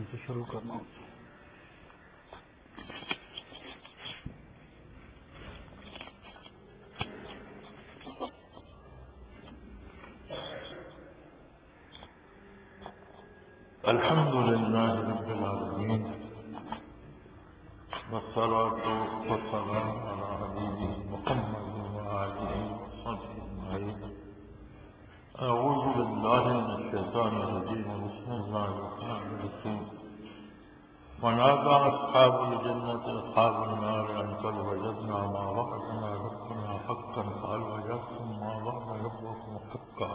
سے شروع کرنا ہوں. الحمد لله رب العالمين والصلاة والسلام على حبيبه محمد وآله وصحبه أجمعين. أعوذ بالله من الشيطان الرجيم. بسم الله الرحمن الرحيم. ونادى أصحاب الجنة أصحاب النار أن قد وجدنا ما وعدنا ربنا حقا قال وجدتم ما وعد ربكم حقا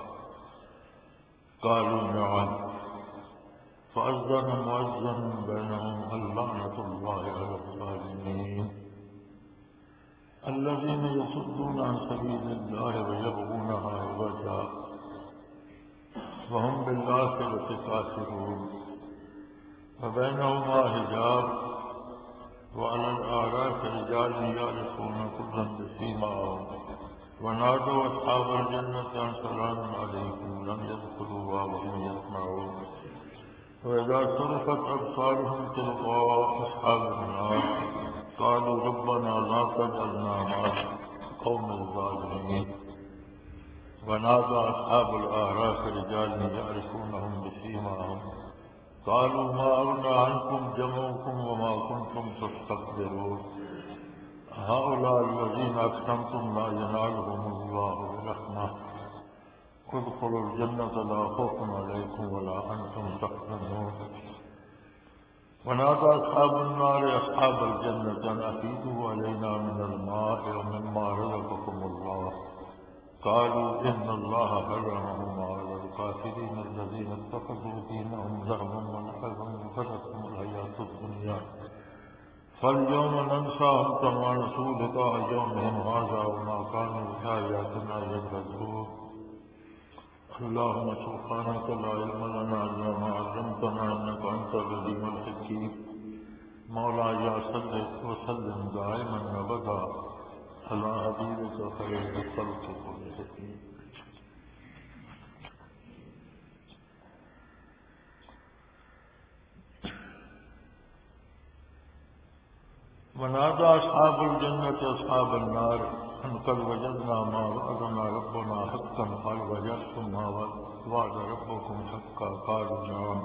قالوا نعم فأذن مؤذن بينهم اللعنة الله على الظالمين الذين يصدون عن سبيل الله ويبغونها عوجا وهم بالآخرة كافرون وبينهما حجاب وعلى الأعراف رجال يعرفون كلا بسيماهم ونادوا أصحاب الجنة أن سلام عليكم لم يدخلوها وهم يسمعون وإذا صرفت أبصارهم تلقاء أصحاب النار قالوا ربنا لا تجعلنا مع القوم الظالمين ونادى أصحاب الأعراف رجالا يعرفونهم بسيماهم قالوا ما أغنى عنكم جمعكم وما كنتم تستكبرون هؤلاء الذين أقسمتم لا ينالهم الله برحمة ادخلوا الجنة لا خوف عليكم ولا أنتم تحزنون ونادى أصحاب النار أصحاب الجنة أن أفيدوا علينا من الماء ومما رزقكم الله قالوا إن الله حرمهما على الكافرين الذين اتخذوا دينهم لهوا ولعبا وغرتهم الحياة الدنيا فاليوم ننساهم كما نسوا لقاء يومهم هذا وما كانوا بآياتنا يجحدون اللهم سبحانك لا علم لنا إلا ما علمتنا إنك أنت العليم الحكيم مولاي صل وسلم دائما أبدا على حبيبك خير الخلق كلهم. ونادى أصحاب الجنة أصحاب النار أن قد وجدنا ما وعدنا ربنا حقا قال وجدتم ما وعد ربكم حقا قالوا نعم.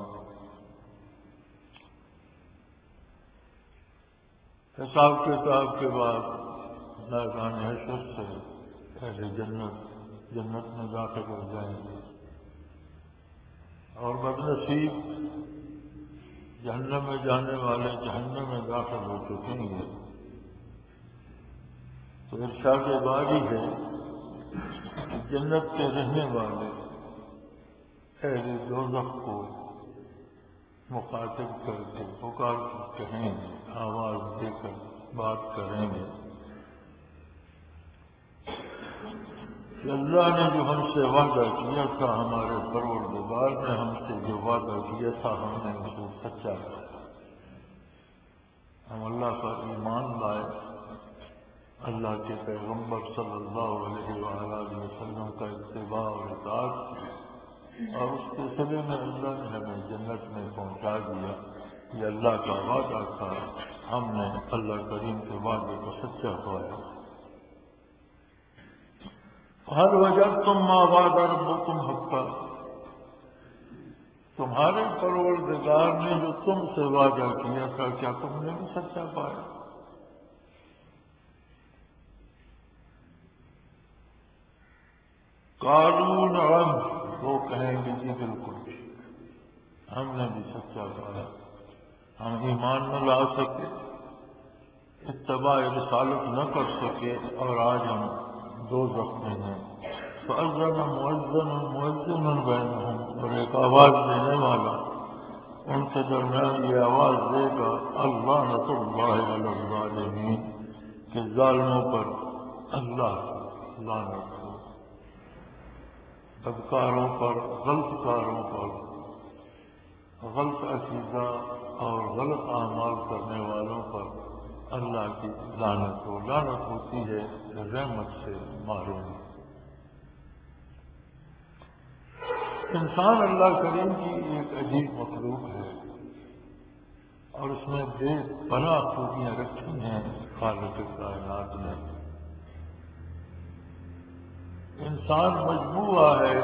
حساب کتاب کے بعد میدان حشر سے اہل جنت میں داخل ہو جائیں گے اور بدنصیب جہنم میں جانے والے جہنم میں داخل ہو چکیں گے تو ارشاد باری ہے کہ جنت کے رہنے والے اہل دوزخ کو مخاطب کر کے پکار کر کہیں گے، آواز دے کر بات کریں گے کہ اللہ نے جو ہم سے وعدہ کیا تھا، ہمارے پروردگار نے ہم سے جو وعدہ کیا تھا ہم نے اسے سچا کیا. ہم اللہ کا ایمان لائے، اللہ کے پیغمبر صلی اللہ علیہ وآلہ وسلم کا اتباع اور اطاعت، اور اس کے صلے میں اللہ نے ہمیں جنت میں پہنچا دیا. یہ اللہ کا وعدہ تھا، ہم نے اللہ کریم کے وعدے کو سچا پایا. هل وجدتم ما وعد ربكم حقا، تمہارے پروردگار نے جو تم سے وعدہ کیا تھا کیا تم نے بھی سچا پایا؟ قالوا نعم، وہ کہیں گے جی بالکل ہم نے بھی سچا پایا. ہم ایمان نہ لا سکے، اتباع رسالت نہ کر سکے، اور آج ہم دوزخ میں ہیں. فأذن مؤذن بینہم، اور ایک آواز دینے والا ان کے درمیان یہ آواز دے گا اللعنۃ اللہ علی الظالمین، کہ ظالموں پر اللہ لعنت ہو، بدکاروں پر، غلط کاروں پر، غلط عقیدہ اور غلط اعمال کرنے والوں پر اللہ کی لعنت ہو. لعنت ہوتی ہے رحمت سے محروم. انسان اللہ کریم کی ایک عجیب مخلوق ہے. اور اس میں بے پناہ خوبیاں رکھی ہیں خالق کائنات نے۔ انسان مجموعہ ہے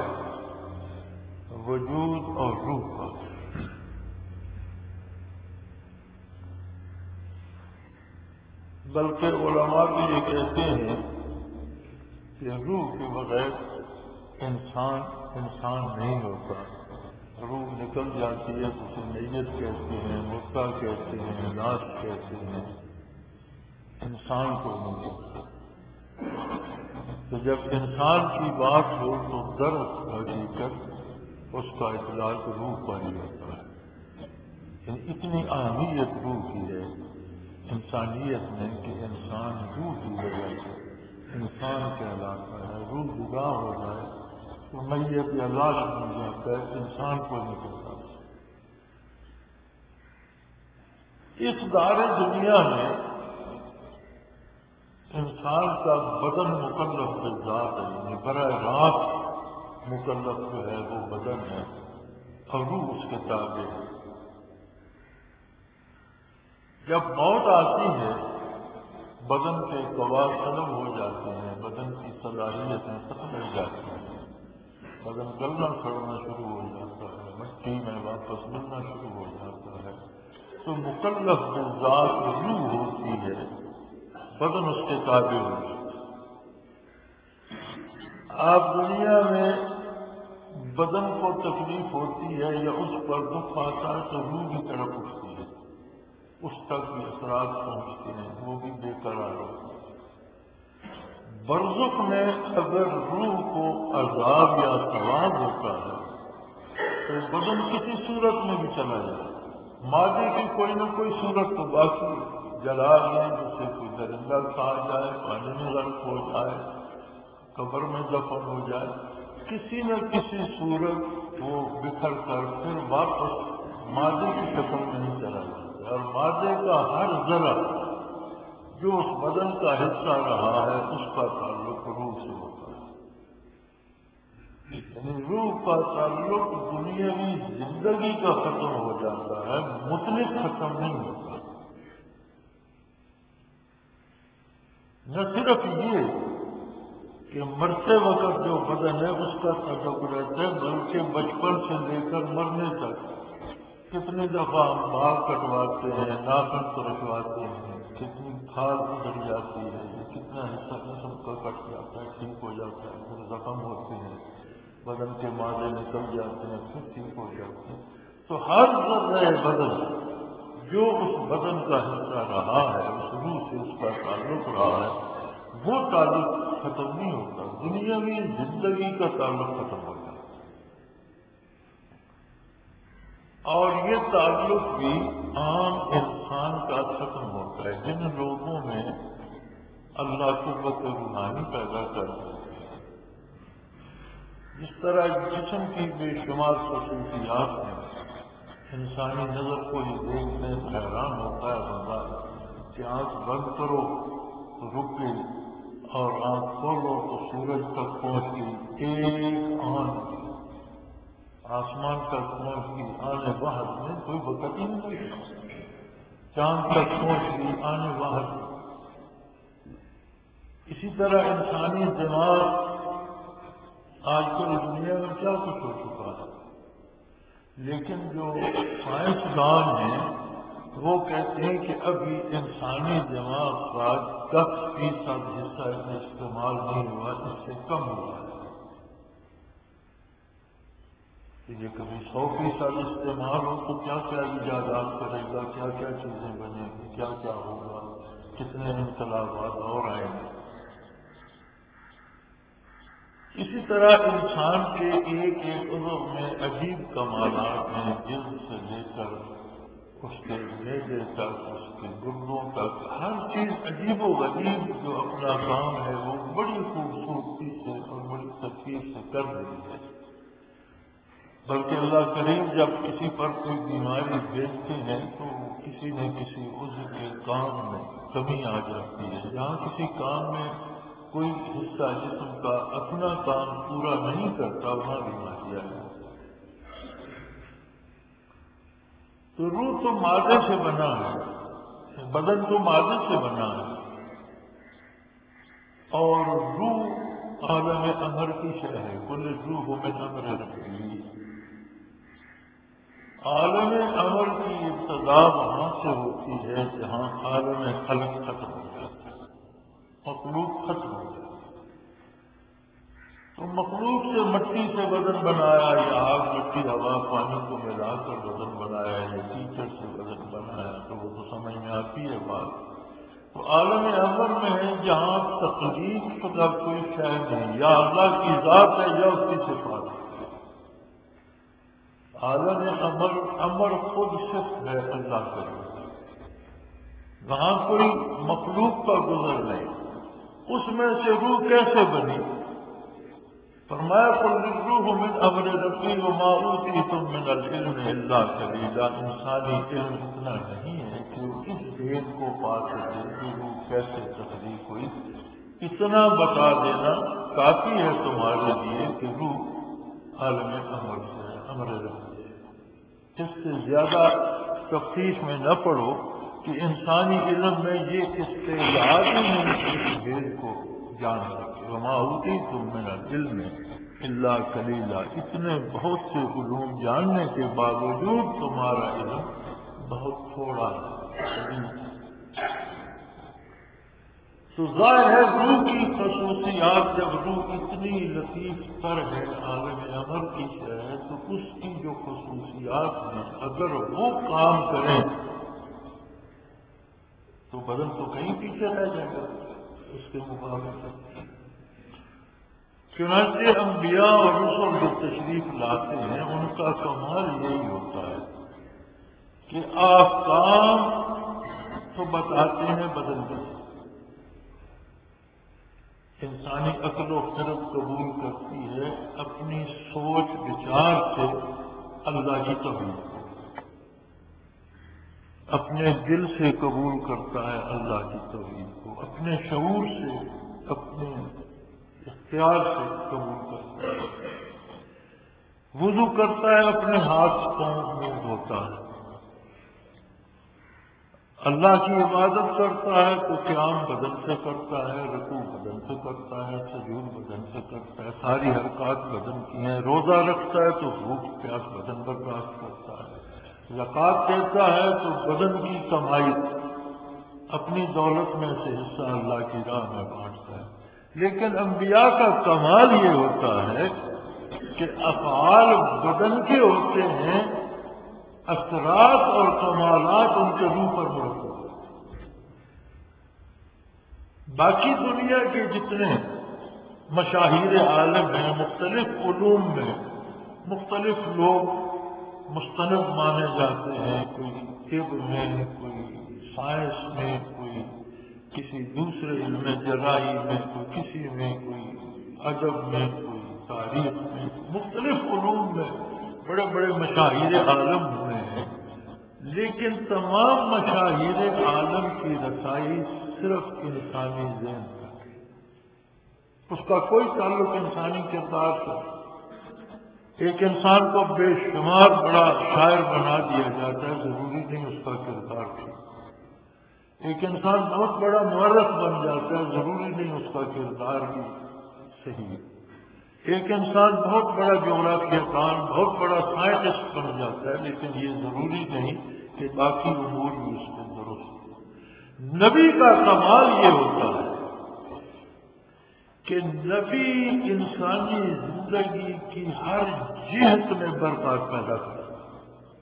وجود اور روح کا۔ بلکہ علماء بھی یہ کہتے ہیں کہ روح کے بغیر انسان نہیں ہوتا۔ روح نکل جاتی ہے تو اسے میت کہتے ہیں، مردہ کہتے ہیں، لاش کہتے ہیں، انسان کو نہیں ہوتا۔ تو جب انسان کی بات ہو تو در حقیقت اس کا اطلاق روح پر ہی ہوتا ہے۔ یعنی اتنی اہمیت روح کی ہے انسانیت میں کہ انسان روح کی وجہ سے انسان کہلاتا ہے۔ روح جدا ہو جائے تو میت یا لاش بن جاتا ہے، انسان کو نہیں کہتا۔ اس دار دنیا میں انسان کا بدن مکلف بالذات ہے، یعنی براہ راست مکلف جو ہے وہ بدن ہے اور روح اس کے تابع ہے۔ جب موت آتی ہے بدن کے قوات ختم ہو جاتے ہیں، بدن کی صلاحیتیں ختم ہو جاتی ہیں، بدن گلنا سڑنا شروع ہو جاتا ہے، مٹی میں واپس ملنا شروع ہو جاتا ہے، تو مکلف بالذات روح ہوتی ہے، بدن اس کے تابع ہو جاتا ہے۔ آپ دنیا میں بدن کو تکلیف ہوتی ہے یا اس پر دکھ آتا ہے تو روح کی طرف اٹھتی ہے، اس تک بھی اثرات پہنچتے ہیں، وہ بھی بے قرار ہوتی ہے۔ برزخ میں اگر روح کو عذاب یا ثواب ہوتا ہے تو بدن کسی صورت میں بھی چلا جائے، مادے کی کوئی نہ کوئی صورت تو باقی جلا دیں، جس سے کوئی درندہ کھا جائے، پانی میں غرق ہو جائے، قبر میں دفن ہو جائے، کسی نہ کسی صورت وہ بکھر کر پھر واپس مادے کی شکل میں نہیں چلا جاتا، اور مادے کا ہر ذرہ جو اس بدن کا حصہ رہا ہے اس کا تعلق روح سے ہوتا ہے۔ یعنی روح کا تعلق دنیاوی زندگی کا ختم ہو جاتا ہے، مطلق ختم نہیں ہوتا۔ نہ صرف یہ کہ مرتے وقت جو بدن ہے اس کا تعلق رہتا ہے، بلکہ بچپن سے لے کر مرنے تک کتنی دفعہ ہم بال کٹواتے ہیں، ناخن ترشواتے ہیں، کتنی کھال ادھر جاتی ہے، کتنا حصہ جسم کا کٹ جاتا ہے، ٹھیک ہو جاتا ہے، پھر زخم ہوتے ہیں، بدن کے مادے نکل جاتے ہیں، پھر ٹھیک ہو جاتے ہیں۔ تو ہر ذرہ بدن جو اس بدن کا حصہ رہا ہے، اس روح سے اس کا تعلق رہا ہے، وہ تعلق ختم نہیں ہوتا، دنیاوی زندگی کا تعلق ختم ہو جاتا ہے۔ اور یہ تعلق بھی عام انسان کا ختم ہوتا ہے، جن لوگوں میں اللہ قوت روحانی پیدا کرتا ہے۔ جس طرح جسم کی بے شمار خصوصیات ہیں، انسانی نظر کو یہ دیکھنے سے حیران ہوتا ہے بندہ کہ آنکھ بند کرو تو رک گئی اور آنکھ کھولو تو سورج تک پہنچ گئی، ایک آنکھ آسمان تک پہنچ گئی، آنے باہر میں کوئی وقت ہی نہیں، چاند تک پہنچ گئی، آنے باہر۔ اسی طرح انسانی دماغ آج کل دنیا میں کیا کچھ ہو چکا ہے، لیکن جو سائنسدان ہیں وہ کہتے ہیں کہ ابھی انسانی دماغ کا 10% حصہ میں استعمال نہیں ہوا، اس سے کم ہوا ہے۔ یہ کبھی 100% استعمال ہو تو کیا کیا ایجادات کرے گا، کیا کیا چیزیں بنیں گی، کیا کیا ہوگا، کتنے انقلابات اور آئیں گے۔ اسی طرح انسان کے ایک ایک عضو میں عجیب کمالات ہیں، جلد سے لے کر اس کے معدے تک، اس کے گردوں تک، ہر چیز عجیب و غریب جو اپنا کام ہے وہ بڑی خوبصورتی سے اور بڑی ترتیب سے کر رہی ہے۔ بلکہ اللہ کریم جب کسی پر کوئی بیماری بھیجتے ہیں تو کسی نہ کسی عضو کے کام میں کمی آ جاتی ہے، جہاں کسی کام میں کوئی حصہ جسم کا اپنا کام پورا نہیں کرتا وہاں بیماری آ جاتی ہے۔ تو روح تو مادے سے بنا ہے، بدن تو مادے سے بنا ہے، اور روح عالم امر کی شے ہے، کل روح من امر ربی۔ عالم امر کی ابتدا وہاں سے ہوتی ہے جہاں عالم خلق ختم ہو جاتا ہے، مخلوق ختم ہو جاتا ہے۔ تو مخلوق سے مٹی سے بدن بنایا، یا آگ مٹی ہوا پانی کو ملا کر بدن بنایا، یا کیچڑ سے بدن بنایا، تو وہ تو سمجھ میں آتی ہے بات۔ تو عالم امر میں ہے جہاں تخلیق کا کوئی شے نہیں، یا اللہ کی ذات ہے یا اس کی صفات ہے۔ عالم امر خود صرف ہے اللہ کا، وہاں کوئی مخلوق کا گزر نہیں۔ اس میں سے روح کیسے بنی؟ فرمایا قل الروح من امر ربی وما اوتیتم من العلم الا قلیلا۔ انسانی علم اتنا نہیں ہے کہ اس دین کو پا سکے کہ روح کیسے تخلیق ہوئی، اتنا بتا دینا کافی ہے تمہارے لیے کہ روح عالم امر سے ہے، امر ربی ہے۔ اس سے زیادہ تفتیش میں نہ پڑو کہ انسانی علم میں یہ استعداد ہی نہیں کہ اس بھید کو جان سکے۔ وما اوتیتم من العلم الا قلیلا، اتنے بہت سے علوم جاننے کے باوجود تمہارا علم بہت تھوڑا ہے۔ تو ظاہر ہے روح کی خصوصیات، جب روح اتنی لطیف تر ہے، عالم امر کی شے ہے، تو اس کی جو خصوصیات ہیں اگر وہ کام کریں تو بدن تو کہیں پیچھے رہ جائے گا اس کے مقابلے۔ چنانچہ انبیاء اور رسل جو تشریف لاتے ہیں ان کا کمال یہی ہوتا ہے کہ احکام تو بتاتے ہیں بدل کے، انسانی عقل و خرد قبول کرتی ہے اپنی سوچ وچار سے اللہ کی توحید کو، اپنے دل سے قبول کرتا ہے اللہ کی توحید کو، اپنے شعور سے، اپنے اختیار سے قبول کرتا ہے۔ وضو کرتا ہے، اپنے ہاتھ پاؤں میں دھوتا ہے۔ اللہ کی عبادت کرتا ہے تو قیام بدن سے کرتا ہے، رکوع بدن سے کرتا ہے، سجود بدن سے کرتا ہے، ساری حرکات بدن کی ہیں۔ روزہ رکھتا ہے تو بھوک پیاس بدن برداشت کرتا ہے۔ زکوٰۃ دیتا ہے تو بدن کی کمائی اپنی دولت میں سے حصہ اللہ کی راہ میں بانٹتا ہے۔ لیکن انبیاء کا کمال یہ ہوتا ہے کہ افعال بدن کے ہوتے ہیں، اثرات اور کمالات ان کے روح پر مرتب ہیں۔ باقی دنیا کے جتنے مشاہیر عالم ہیں، مختلف علوم میں مختلف لوگ مستند مانے جاتے ہیں، کوئی طب میں، کوئی سائنس میں، کوئی کسی دوسرے علم جراحی میں، کوئی کسی میں، کوئی ادب میں، کوئی تاریخ میں، مختلف علوم میں بڑے بڑے مشاہیر عالم ہوئے ہیں، لیکن تمام مشاہیر عالم کی رسائی صرف انسانی ذہن تک، اس کا کوئی تعلق انسانی کردار سے۔ ایک انسان کو بے شمار بڑا شاعر بنا دیا جاتا ہے، ضروری نہیں اس کا کردار ٹھیک۔ ایک انسان بہت بڑا مورخ بن جاتا ہے، ضروری نہیں اس کا کردار بھی صحیح۔ ایک انسان بہت بڑا جغرافیہ دان، بہت بڑا سائنٹسٹ بن جاتا ہے، لیکن یہ ضروری نہیں کہ باقی امور بھی اس کے درست ہوں۔ نبی کا کمال یہ ہوتا ہے کہ نبی انسانی زندگی کی ہر جہت میں برکات پیدا کرتا ہے۔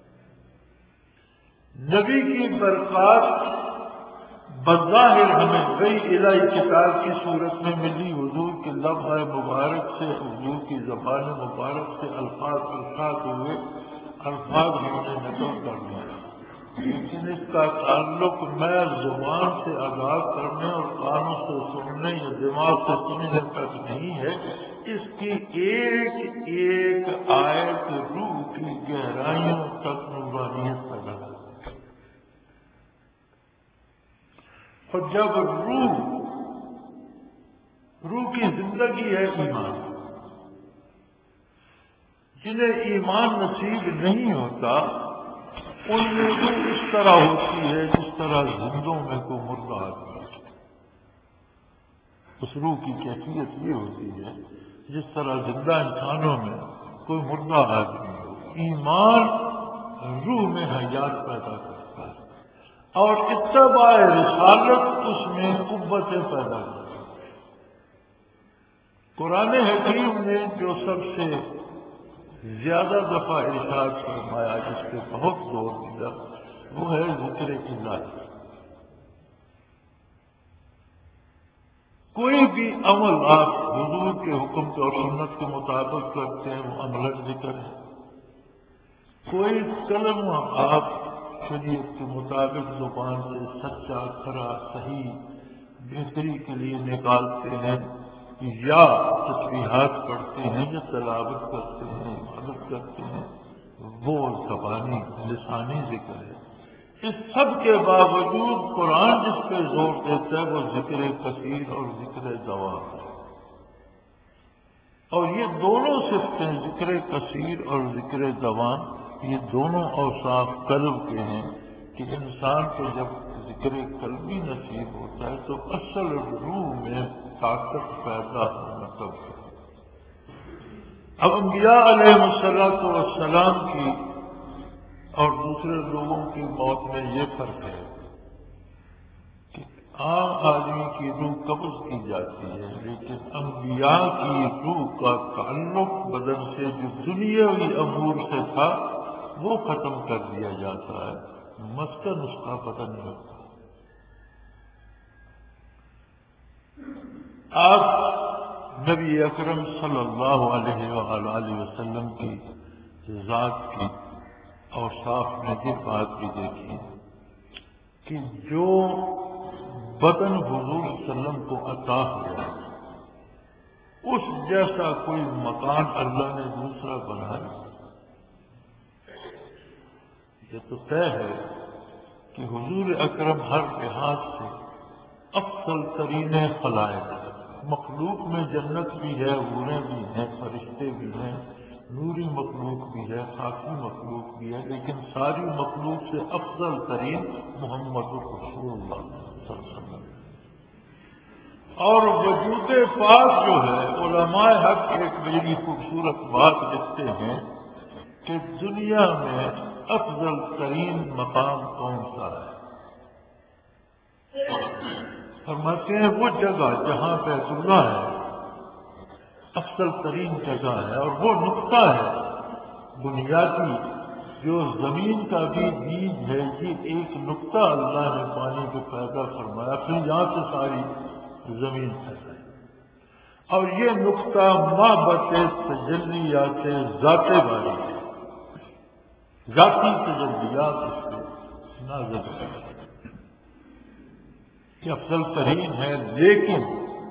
نبی کی برکات بظاہر ہمیں وحی الہی کتاب کی صورت میں ملی، حضور کے لفظ مبارک سے، حضور کی زبان مبارک سے الفاظ ارشاد ہوئے، الفاظ ہم نے نقل کر لیا، لیکن اس کا تعلق میں زبان سے ادا کرنے اور کانوں سے سننے یا دماغ سے سننے تک نہیں ہے، اس کی ایک ایک آیت روح کی گہرائیوں تک نورانیت پیدا کرتی ہے۔ اور جب روح کی زندگی ہے ایمان، جنہیں ایمان نصیب نہیں ہوتا ان میں روح اس طرح ہوتی ہے جس طرح زندوں میں کوئی مردہ آدمی ہے۔ اس روح کی کیفیت یہ ہوتی ہے جس طرح زندہ انسانوں میں کوئی مردہ آدمی ہو۔ ایمان روح میں حیات پیدا کرتا ہے اور اتباع رسالت اس میں قوتیں پیدا کرتا ہے۔ قرآن حکیم نے جو سب سے زیادہ دفعہ ارشاد فرمایا، جس پہ بہت زور دیا، وہ ہے ذکر الہی۔ کوئی بھی عمل آپ حضور کے حکم کے اور سنت کے مطابق کرتے ہیں وہ عمل ذکر ہے۔ کوئی کلمہ آپ شریعت کے مطابق زبان سے سچا، کھرا، صحیح، بہتری کے لیے نکالتے ہیں، یا تسبیحات پڑھتے ہیں، یا تلاوت کرتے ہیں، عبادت کرتے ہیں، وہ زبانی لسانی ذکر ہے۔ اس سب کے باوجود قرآن جس پہ زور دیتا ہے وہ ذکر کثیر اور ذکر دوام ہے۔ اور یہ دونوں صفتیں، ذکر کثیر اور ذکر دوام، یہ دونوں اوصاف قلب کے ہیں کہ انسان کو جب ذکر قلبی نصیب ہوتا ہے تو اصل روح میں طاقت پیدا ہونا تب ہے۔ اب انبیاء علیہ السلام کی اور دوسرے لوگوں کی موت میں یہ فرق ہے کہ عام آدمی کی روح قبض کی جاتی ہے، لیکن انبیاء کی روح کا تعلق بدن سے جو دنیاوی امور سے تھا وہ ختم کر دیا جاتا ہے، مسکن اس کا بدن ہوتا ہے۔ آپ نبی اکرم صلی اللہ علیہ وآلہ وسلم کی ذات کی اوصاف میں یہ بات بھی دیکھی کہ جو بدن حضور صلی اللہ علیہ وسلم کو عطا ہوا اس جیسا کوئی مکان اللہ نے دوسرا بنایا۔ یہ تو طے ہے کہ حضور اکرم ہر لحاظ سے افضل ترین خلائق ہے۔ مخلوق میں جنت بھی ہے، حوریں بھی ہیں، فرشتے بھی ہیں، نوری مخلوق بھی ہے، خاکی مخلوق بھی ہے، لیکن ساری مخلوق سے افضل ترین محمد رسول اللہ صلی اللہ علیہ وسلم۔ اور وجود پاک جو ہے، علماء حق ایک بڑی خوبصورت بات لکھتے ہیں کہ دنیا میں افضل ترین مقام کون سا ہے؟ فرماتے ہیں وہ جگہ جہاں بیت اللہ ہے افضل ترین جگہ ہے، اور وہ نقطہ ہے بنیادی جو زمین کا بھی بیج ہے، یہ ایک نقطہ اللہ نے پانی کو پیدا فرمایا، پھر یہاں سے ساری زمین پھیلائی، اور یہ نقطہ مابت تجلیات ذات باری ہے، ذاتی تجلیات اس سے نازل ہے، یہ افضل ترین ہے۔ لیکن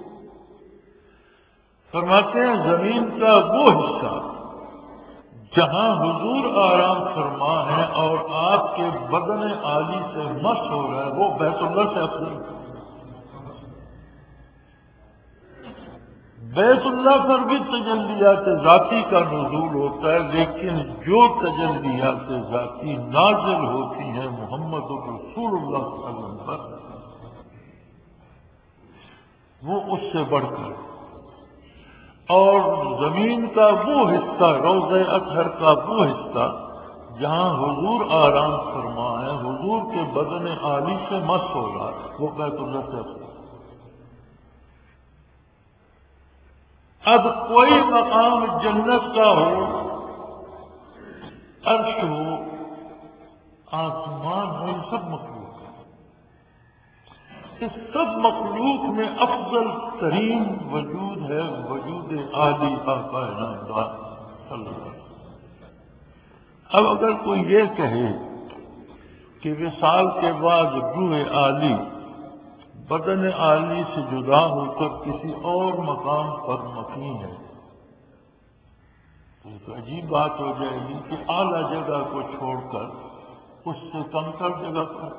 فرماتے ہیں زمین کا وہ حصہ جہاں حضور آرام فرما ہے اور آپ کے بدن عالی سے مس ہو رہا ہے، وہ بیت اللہ سے افضل ہے۔ بیت اللہ پر بھی تجلیات ذاتی کا نزول ہوتا ہے، لیکن جو تجلیات ذاتی نازل ہوتی ہیں محمد رسول اللہ صلی اللہ علیہ وسلم پر، وہ اس سے بڑھ کر، اور زمین کا وہ حصہ، روضہ اطہر کا وہ حصہ جہاں حضور آرام فرما ہے، حضور کے بدن عالی سے مس ہو رہا، وہ بیت اللہ سے افضل۔ اب کوئی مقام جنت کا ہو، عرش ہو، آسمان ہو، یہ سب مخلوق ہے۔ اس سب مخلوق میں افضل ترین وجود ہے وجود عالی آقا نامدار صلی اللہ علیہ وسلم۔ اب اگر کوئی یہ کہے کہ وصال کے بعد روح عالی بدن عالی سے جدا ہو کر کسی اور مقام پر مقیم ہے، تو عجیب بات ہو جائے گی کہ اعلیٰ جگہ کو چھوڑ کر اس سے کمتر جگہ پر،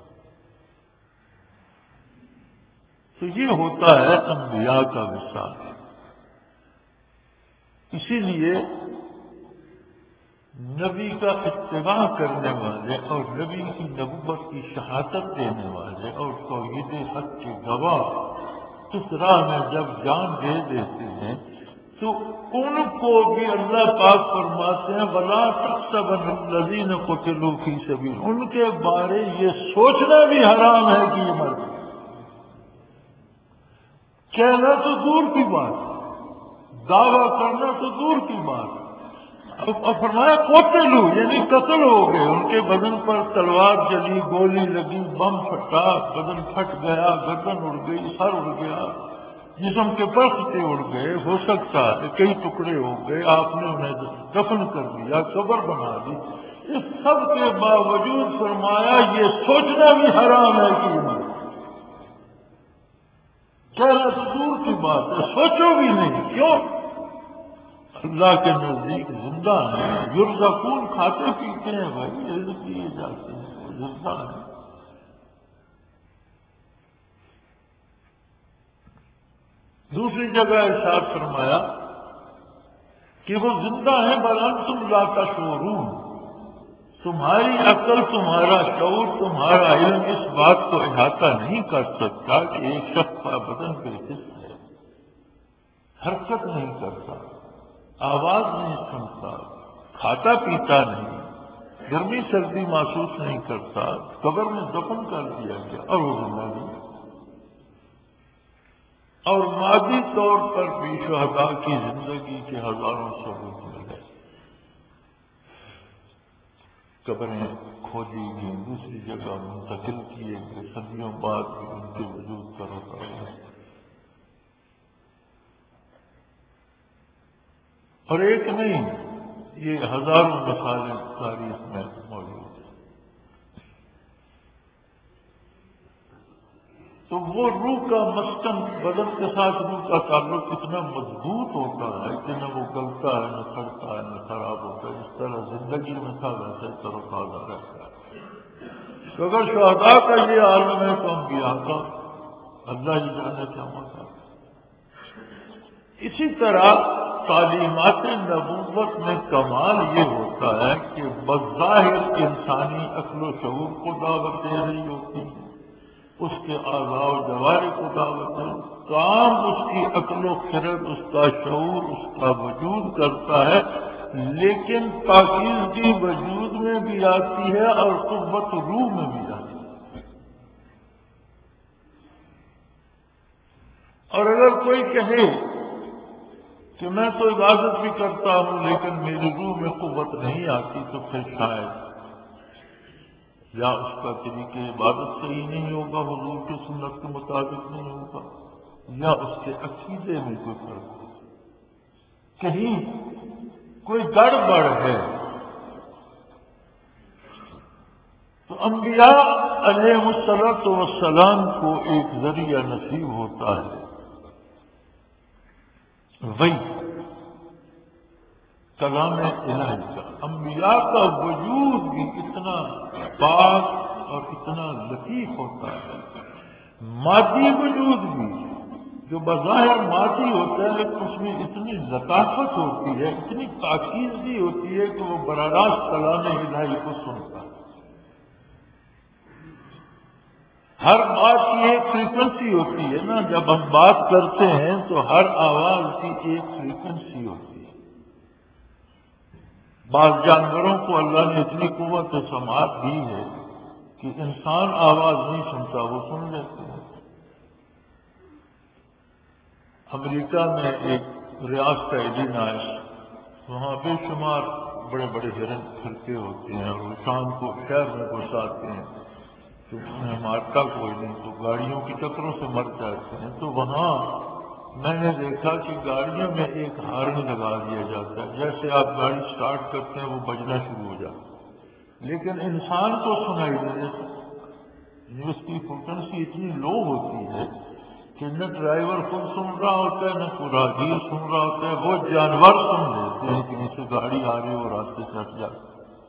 تو یہ ہوتا ہے انبیاء کا وصال۔ اسی لیے نبی کا اتباع کرنے والے اور نبی کی نبوت کی شہادت دینے والے اور توحید حق کے گواہ اس راہ میں جب جان دے دیتے ہیں تو ان کو بھی اللہ پاک فرماتے ہیں وَلَا تَحْسَبَنَّ الَّذِينَ قُتِلُوا فِي سَبِيلِ، ان کے بارے یہ سوچنا بھی حرام ہے کہ یہ مر گئے۔ کہنا تو دور کی بات، دعویٰ کرنا تو دور کی بات، اور فرمایا قتلوا یعنی قتل ہو گئے، ان کے بدن پر تلوار چلی، گولی لگی، بم پھٹا، بدن پھٹ گیا، گردن اڑ گئی، سر اڑ گیا، جسم کے پرختے اڑ گئے، ہو سکتا ہے کئی ٹکڑے ہو گئے، آپ نے انہیں دفن کر دیا، قبر بنا دی، اس سب کے باوجود فرمایا یہ سوچنا بھی حرام ہے کہ یہ کہنا تو دور کی بات ہے، سوچو بھی نہیں۔ کیوں؟ اللہ کے نزدیک زندہ ہیں، یرزقون کھاتے پیتے ہیں، بھائی رزق دیے جاتے ہیں، وہ زندہ ہیں۔ دوسری جگہ ارشاد فرمایا کہ وہ زندہ ہیں بل انتم لا تشعرون، تمہاری عقل، تمہارا شعور، تمہارا علم اس بات کو احاطہ نہیں کر سکتا کہ ایک شخص کا بدن پہ حصہ ہے، حرکت نہیں کرتا، آواز نہیں سنتا، کھاتا پیتا نہیں، گرمی سردی محسوس نہیں کرتا، قبر میں دفن کر دیا گیا اور وہ زندہ نہیں۔ اور مادی طور پر بھی شہداء کی زندگی کے ہزاروں ثبوت ملے، قبریں کھودی گئی، دوسری جگہ منتقل کیے گئے، صدیوں بعد بھی ان کے وجود کا ہوتا ہے۔ اور ایک نہیں، یہ ہزاروں مثالیں تاریخ میں موجود ہیں۔ تو وہ روح کا مسکن بدن کے ساتھ روح کا تعلق اتنا مضبوط ہوتا ہے کہ نہ وہ گلتا ہے، نہ سڑتا ہے، نہ خراب ہوتا ہے، جس طرح زندگی میں تھا ویسے تر و تازہ رہتا ہے۔ تو اگر شہداء کا یہ عالم ہے تو انبیاء کا اللہ ہی جانے کیا ہوتا ہے۔ اسی طرح تعلیمات نبوت میں کمال یہ ہوتا ہے کہ بظاہر انسانی عقل و شعور کو دعوت دے رہی ہوتی ہے، اس کے اعضاء و جوارح کو دعوت ہے، کام اس کی عقل و خرد، اس کا شعور، اس کا وجود کرتا ہے، لیکن پاکیزگی وجود میں بھی آتی ہے اور قوت روح میں بھی آتی ہے۔ اور اگر کوئی کہے کہ میں تو عبادت بھی کرتا ہوں لیکن میری روح میں قوت نہیں آتی، تو پھر شاید یا اس کا طریقہ عبادت صحیح نہیں ہوگا، حضور کی سنت کے مطابق نہیں ہوگا، یا اس کے عقیدے میں کوئی فرق ہوگا، کہیں کوئی گڑبڑ ہے۔ تو انبیاء علیہ الصلوۃ والسلام کو ایک ذریعہ نصیب ہوتا ہے وہی کلام الہی کا۔ انبیاء کا وجود بھی اتنا پاک اور اتنا لطیف ہوتا ہے، مادی وجود بھی جو بظاہر مادی ہوتا ہے لیکن اس میں اتنی لطافت ہوتی ہے، اتنی پاکیزگی ہوتی ہے کہ وہ براہ راست کلام الہی کو سنتا ہے۔ ہر بات کی ایک فریکوینسی ہوتی ہے نا، جب ہم بات کرتے ہیں تو ہر آواز کی ایک فریکوینسی ہوتی ہے۔ بعض جانوروں کو اللہ نے اتنی قوت سماعت دی ہے کہ انسان آواز نہیں سنتا، وہ سن لیتے ہیں۔ امریکہ میں ایک ریاست ہے الینوائس، وہاں بے شمار بڑے بڑے ہرن پھرتے ہوتے ہیں اور وہ شام کو شہر میں گھس آتے ہیں، تو انہیں مارتا کوئی نہیں، تو گاڑیوں کی ٹکروں سے مر جاتے ہیں۔ تو وہاں میں نے دیکھا کہ گاڑیوں میں ایک ہارن لگا دیا جاتا ہے، جیسے آپ گاڑی سٹارٹ کرتے ہیں وہ بجنا شروع ہو جاتا ہے، لیکن انسان کو سنائی نہیں دیتا۔ اس کی فریکوینسی اتنی لو ہوتی ہے کہ نہ ڈرائیور خود سن رہا ہوتا ہے، نہ کوئی راہگیر سن رہا ہوتا ہے، وہ جانور سن لیتے ہیں کہ ان سے گاڑی آ رہی ہو، راستے سے ہٹ جاتے۔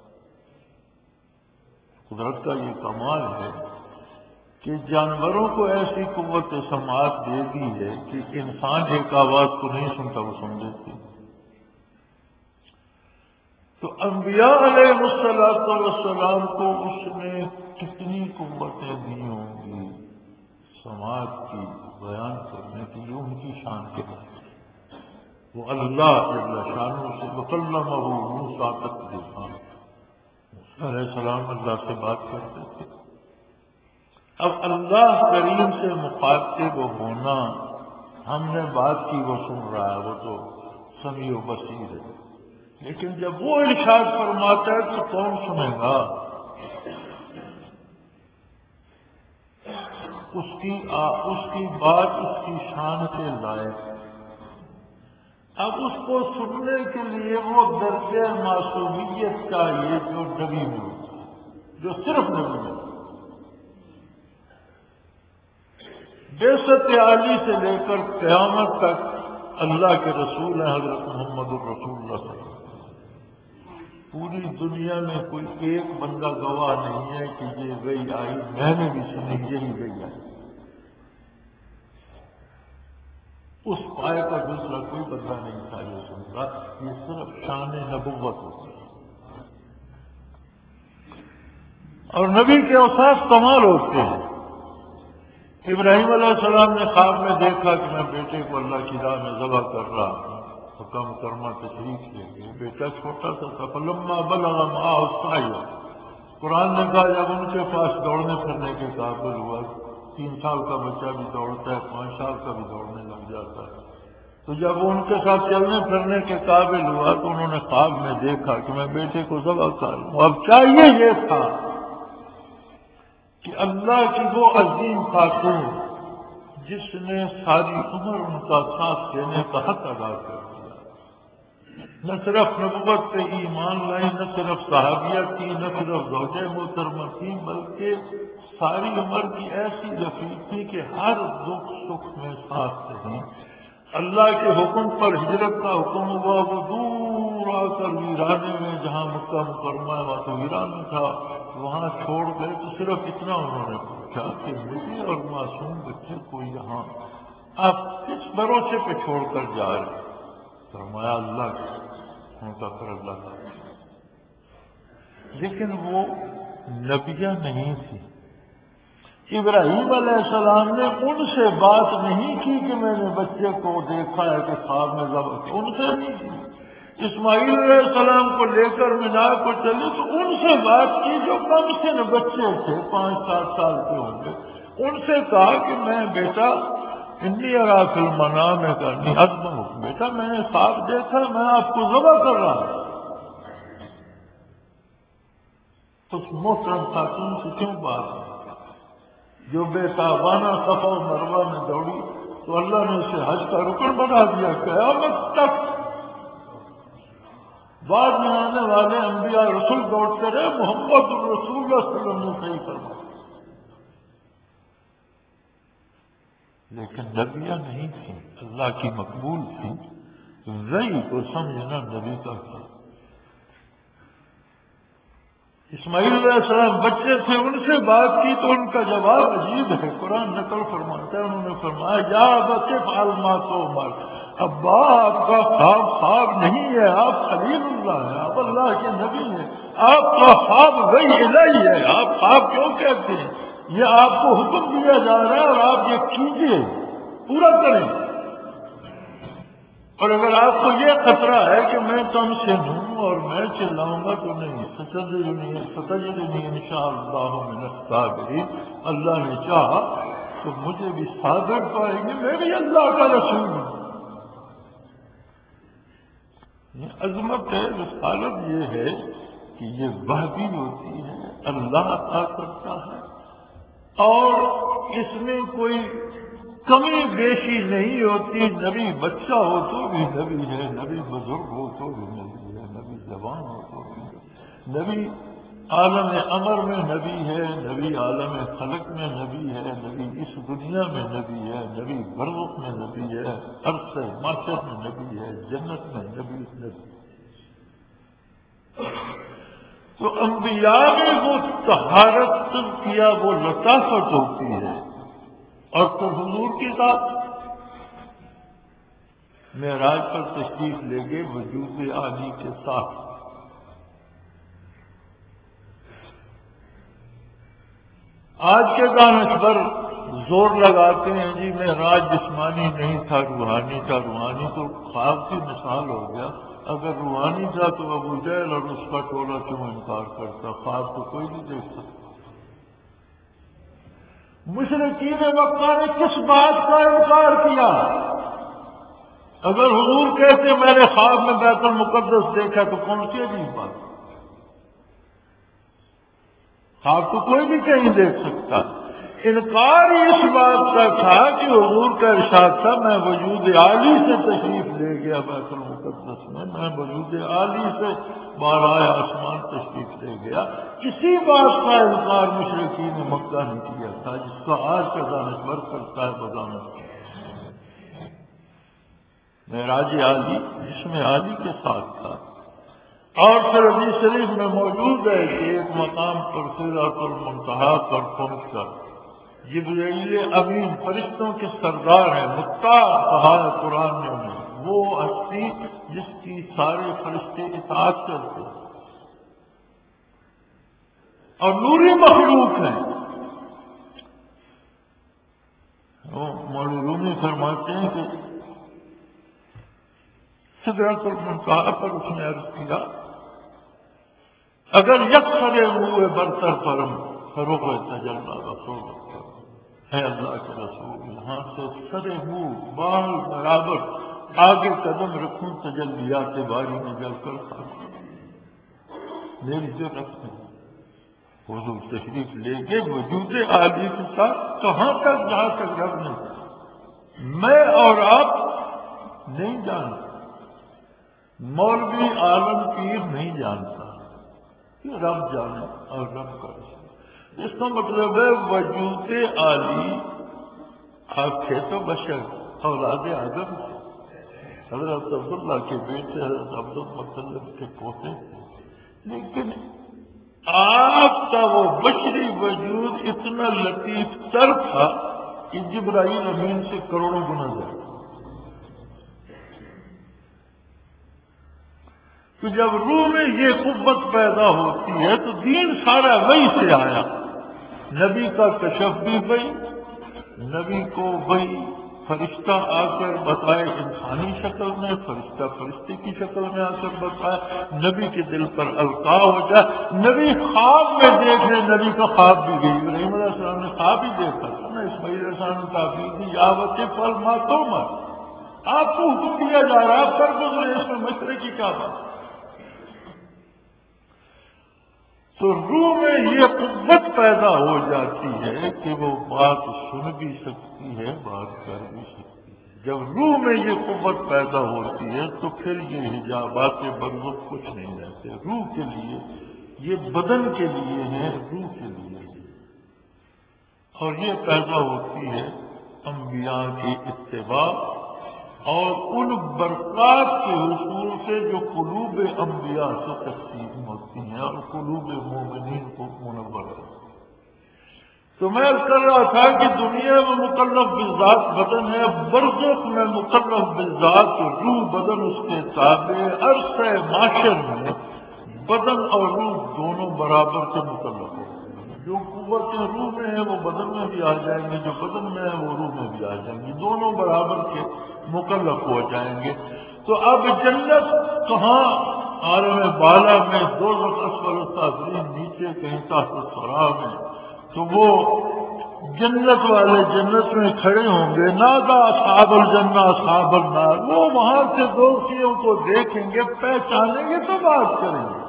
قدرت کا یہ کمال ہے کہ جانوروں کو ایسی قوت سماعت دے دی ہے کہ انسان ایک آواز کو نہیں سنتا، وہ سن لیتے۔ تو انبیاء علیہ السلام کو اس نے کتنی قوتیں دی ہوں گی سماعت کی، بیان کرنے کی، یہ ان کی شان کے بات ہے۔ وہ اللہ جل شانہ سے وکلمہ موسیٰ تکلیما، موسیٰ علیہ السلام اللہ سے بات کرتے تھے۔ اب اللہ کریم سے مخاطب ہونا، ہم نے بات کی وہ سن رہا ہے، وہ تو سمیع و بصیر ہے، لیکن جب وہ ارشاد فرماتا ہے تو کون سنے گا؟ اس کی بات اس کی شان کے لائق۔ اب اس کو سننے کے لیے وہ درجہ معصومیت چاہیے جو نبی میں ہوتا ہے، جو صرف نبی میں ہوتا ہے۔ بعثت عالی سے لے کر قیامت تک اللہ کے رسول ہیں حضرت محمد الرسول اللہ صلی اللہ علیہ وسلم۔ پوری دنیا میں کوئی ایک بندہ گواہ نہیں ہے کہ یہ وحی آئی، میں نے بھی سنی، یہی وحی آئی۔ اس پائے کا دوسرا کوئی بندہ نہیں تھا یہ سنتا، یہ صرف شان نبوت ہوتی ہے۔ اور نبی کے اوصاف کمال ہوتے ہیں۔ ابراہیم علیہ السلام نے خواب میں دیکھا کہ میں بیٹے کو اللہ کی راہ میں ذبح کر رہا ہوں، حکم کرما تشریف لے گئے۔ بیٹا چھوٹا سا تھا، فلما بلغ معه السعي، قرآن نے کہا جب ان کے پاس دوڑنے پھرنے کے قابل ہوا، 3 سال کا بچہ بھی دوڑتا ہے، 5 سال کا بھی دوڑنے لگ جاتا ہے، تو جب وہ ان کے ساتھ چلنے پھرنے کے قابل ہوا تو انہوں نے خواب میں دیکھا کہ میں بیٹے کو ذبح کر رہا ہوں۔ اب چاہیے یہ تھا کہ اللہ کی وہ عظیم خاتون جس نے ساری عمر ان کا ساتھ دینے کا حق ادا کر دیا، نہ صرف نبوت پہ ایمان لائی، نہ صرف صحابیہ کی، نہ صرف زوجہ محترمہ کی، بلکہ ساری عمر کی ایسی رفیق تھی کہ ہر دکھ سکھ میں ساتھ رہیں۔ اللہ کے حکم پر ہجرت کا حکم ہوا، وہ دور آ کر ویرانے میں، جہاں مکہ مکرمہ ہے وہاں تو ویرانہ تھا، وہاں چھوڑ گئے تو صرف اتنا انہوں نے پوچھا کہ مجھے اور معصوم بچے کو یہاں آپ کس بھروسے پہ چھوڑ کر جا رہے؟ فرمایا اللہ ان کا پھر اللہ کا۔ لیکن وہ نبیہ نہیں تھی۔ ابراہیم علیہ السلام نے ان سے بات نہیں کی کہ میں نے بچے کو دیکھا ہے کہ خواب میں ذبح کیا، ان سے نہیں کی۔ اسماعیل علیہ السلام کو لے کر مینا کو چلے تو ان سے بات کی جو کم سے بچے تھے، 5-7 سال کے ہوں گے۔ ان سے کہا کہ میں بیٹا انی ارا فی المنام انی اذبحک، بیٹا میں نے خواب دیکھا، میں آپ کو ذبح کر رہا ہوں۔ اس محترم خاتون سے کیوں بات ہے جو بے تابانہ صفا و مروہ میں دوڑی تو اللہ نے اسے حج کا رکن بنا دیا، قیامت تک بعد میں آنے والے انبیاء رسول دوڑتے رہے، محمد الرسول اللہ صلی اللہ علیہ وسلم نے صحیح فرمایا۔ لیکن نبیہ نہیں تھی، اللہ کی مقبول تھی، وحی کو سمجھنا نبی کا تھا۔ اسماعیل علیہ السلام بچے تھے، ان سے بات کی تو ان کا جواب عجیب ہے، قرآن نقل فرماتا ہے، انہوں نے فرمایا یا ابت افعل ما تؤمر، ابا آپ کا خواب نہیں ہے، آپ خلیل اللہ ہیں، آپ اللہ کے نبی ہیں، آپ کا خواب وحی الہی ہے، آپ خواب کیوں کہتے ہیں؟ یہ آپ کو حکم دیا جا رہا ہے اور آپ یہ کیجیے، پورا کریں۔ اور اگر آپ کو یہ خطرہ ہے کہ میں تم سے ہوں اور میں چلاؤں گا تو نہیں، ستجدنی انشاءاللہ من الصابرین، اللہ نے چاہا تو مجھے بھی صابر پائیں گے، میں بھی اللہ کا رسول ہوں۔ یہ عظمت ہے، رسالت یہ ہے کہ یہ وحی ہوتی ہے، اللہ عطا کرتا ہے، اور اس میں کوئی کمی بیشی نہیں ہوتی۔ نبی بچہ ہو تو بھی نبی ہے، نبی بزرگ ہو تو بھی نبی ہے، نبی جوان ہو تو بھی نبی، عالم امر میں نبی ہے، نبی عالم خلق میں نبی ہے، نبی اس دنیا میں نبی ہے، نبی برزخ میں نبی ہے، عرص محشر میں نبی ہے، جنت میں نبی ہے۔ تو انبیاء میں وہ طہارت تزکیہ، وہ لطافت ہوتی ہے، اور پھر حضور کی ذات معراج پر تشریف لے گئے وجود عالی کے ساتھ، آج کے دانشور زور لگاتے ہیں جی معراج جسمانی نہیں تھا روحانی تھا، روحانی تو خواب کی مثال ہو گیا، اگر روحانی تھا تو ابو جہل اور اس کا ٹولہ کیوں انکار کرتا؟ خواب تو کوئی نہیں دیکھ سکتا۔ مشرکین مکہ نے کس بات کا انکار کیا؟ اگر حضور کہتے میں نے خواب میں بیت المقدس دیکھا تو کون سی عجیب بات؟ خواب تو کوئی بھی کہیں دیکھ سکتا۔ انکار اس بات کا تھا کہ حضور کا ارشاد تھا میں وجود عالی سے تشریف لے گیا بیت المقدس میں وجود عالی سے بالائے آسمان تشریف لے گیا۔ اسی بات کا انکار مشرکین مکہ نے کیا تھا جس کا آج کا دانشور کرتا ہے بضامت۔ معراج عالی جسم عالی کے ساتھ تھا۔ اور پھر حدیث شریف میں موجود ہے کہ ایک مقام پر سدرۃ المنتہا پر پہنچ کر جبرائیل امین فرشتوں کے سردار ہیں، مطاع کہا ہے قرآن نے انہیں، وہ ہستی جس کی سارے فرشتے اطاعت کرتے ہیں اور نوری مخلوق ہیں۔ مولوی رومی فرماتے ہیں کہ سدرۃ المنتہا پر اس نے عرض کیا اگر یکسر منہ برتر پرم فروغ تجلا رسول ہے اللہ کے رسول، یہاں سے سر منہ بال برابر آگے قدم رکھوں تجلیات باری میں جل کر میری جو رکھتے حضور تشریف لے کے وجود عالی کے ساتھ کہاں تک جہاں تک رب نہیں، میں اور آپ نہیں جانتے، مولوی عالم پیر نہیں جانتا، یہ رب جانے اور رب کا رسول۔ اس کا مطلب ہے وجود عالی آپ تھے تو بشر اولاد آدم تھے، حضرت عبداللہ کے بیٹے حضرت عبدالمطلب کے پوتے تھے، لیکن آپ کا وہ بشری وجود اتنا لطیف تر تھا کہ جبرائیل امین سے کروڑوں گنا زیادہ۔ تو جب روح میں یہ قوت پیدا ہوتی ہے تو دین سارا وہی سے آیا، نبی کا کشف بھی وہی، نبی کو وہی فرشتہ آ کر بتائے انسانی شکل میں، فرشتہ فرشتے کی شکل میں آ کر بتائے، نبی کے دل پر القاء ہو جائے، نبی خواب میں دیکھ لے، نبی کا خواب بھی گئی، ابراہیم علیہ السلام نے خواب ہی دیکھا تھا نا، اسماعیل علیہ السلام نے تعبیر دی یاوت فل ما تؤمر، آپ کو حکم دیا جا رہا ہے آپ کر گزرے، اس میں مشورے کی کیا بات؟ تو روح میں یہ قوت پیدا ہو جاتی ہے کہ وہ بات سن بھی سکتی ہے، بات کر بھی سکتی ہے۔ جب روح میں یہ قوت پیدا ہوتی ہے تو پھر یہ حجابات برزخ کچھ نہیں رہتے، روح کے لیے یہ بدن کے لیے ہے، روح کے لیے ہے، اور یہ پیدا ہوتی ہے انبیاء کی اتباع اور ان برکات کے حصول سے جو قلوب انبیاء سے تقسیم ہوتی ہیں اور قلوب مومنین کو منور کرتی ہیں۔ تو میں کر رہا تھا کہ دنیا میں مکلف بالذات بدن ہے، برزخ میں مکلف بالذات روح بدن اس کے تابع، عرصہ معاشر میں بدن اور روح دونوں برابر سے مکلف ہوتے ہیں۔ جو قوتیں روح میں ہیں وہ بدن میں بھی آ جائیں گے، جو بدن میں ہیں وہ روح میں بھی آ جائیں گے، دونوں برابر کے مکلف ہو جائیں گے۔ تو اب جنت کہاں؟ عالم بالا میں، دوزخ اسفل السافلین نیچے کہیں تحت الثری میں۔ تو وہ جنت والے جنت میں کھڑے ہوں گے، نادا اصحاب الجنہ اصحاب النار، وہ وہاں سے دوستیوں کو دیکھیں گے، پہچانیں گے تو بات کریں گے،